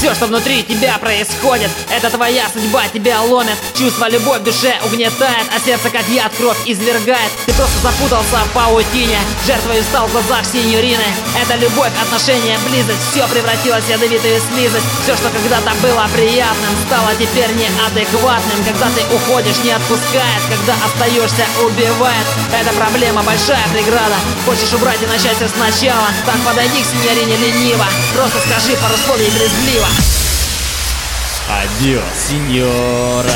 Все, что внутри тебя происходит, это твоя судьба, тебя ломит. Чувство, любовь в душе угнетает, а сердце как яд кровь извергает. Ты просто запутался в паутине, жертвою стал в глазах синьорины. Это любовь, отношения, близость, все превратилось в ядовитую слизость. Все, что когда-то было приятным, стало теперь неадекватным. Когда ты уходишь, не отпускает, когда остаешься, убивает. Это проблема, большая преграда. Хочешь убрать и начать все сначала, так подойди к синьорине лениво, просто скажи пару слов ей брезгливо. Адиос, синьора.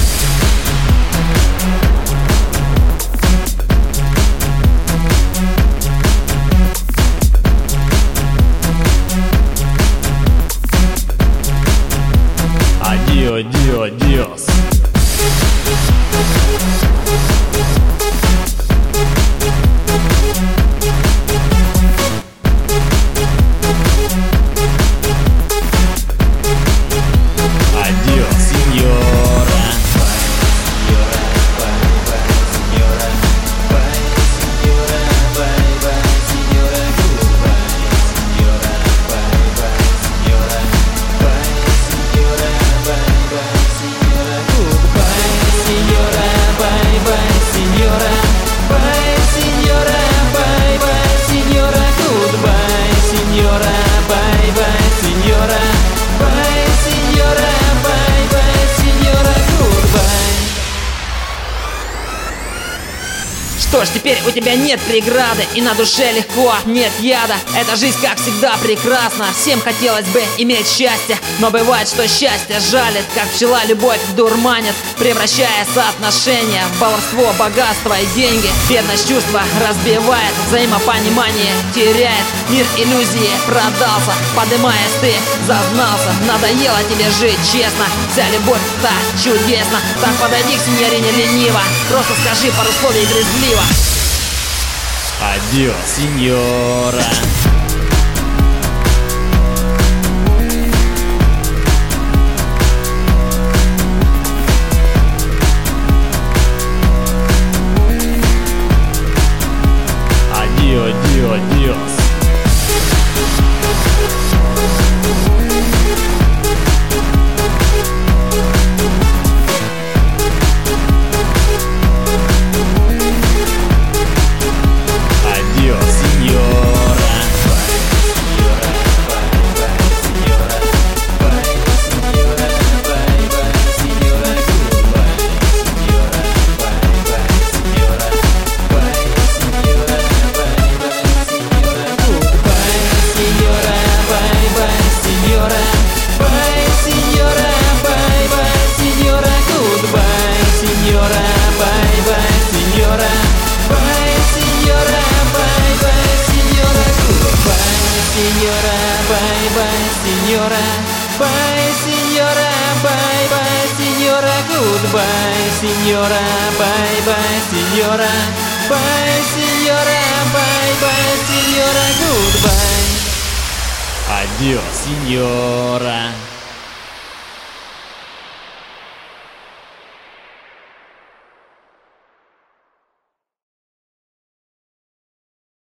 Адио, дио, диос. Что ж, теперь у тебя нет преграды, и на душе легко, нет яда. Эта жизнь, как всегда, прекрасна. Всем хотелось бы иметь счастье, но бывает, что счастье жалит, как пчела любовь дурманит, превращая соотношения в баловство, богатство и деньги. Бедность чувства разбивает, взаимопонимание теряет, мир иллюзии продался, подымаясь ты зазнался. Надоело тебе жить честно, вся любовь-то чудесна. Так подойди к синьорине лениво, просто скажи пару слов ей брезгливо. Адиос, синьора. Адио, дио, диос. Signora, bye signora, bye bye signora, goodbye signora, bye bye signora, bye signora, bye bye signora, goodbye. Адиос, синьора.